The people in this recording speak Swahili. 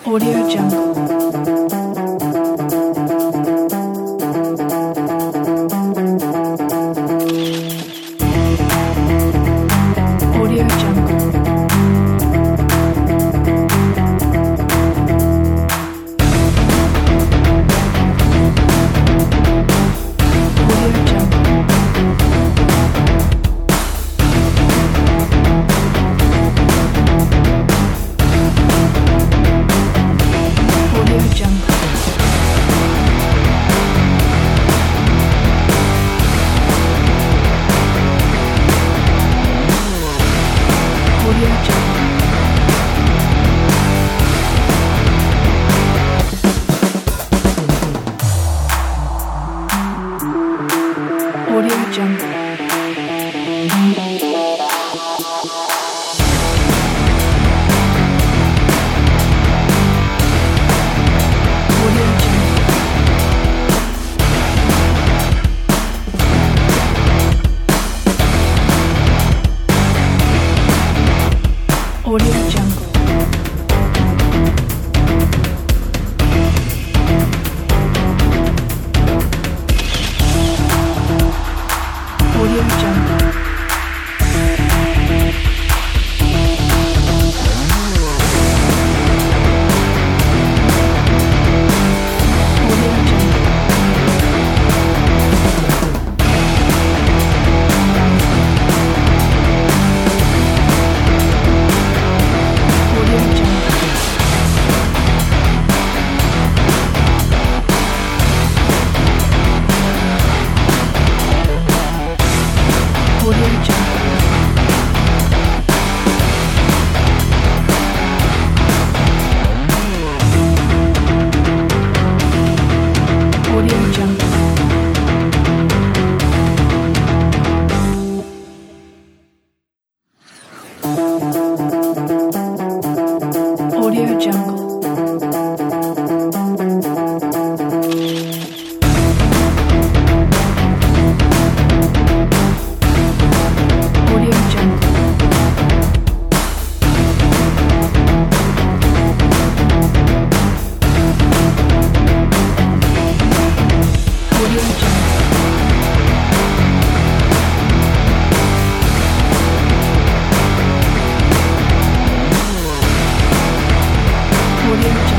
Audio Jungle. Audio Jungle. Audio Jungle. Audio Jungle. Audio Jungle. Audio Jungle. Audio Jungle. Audio Jungle. Audio Jungle. Audio Jungle. Audio Jungle. Audio Jungle. Audio Jungle. Audio Jungle. Audio Jungle. Audio Jungle. Audio Jungle.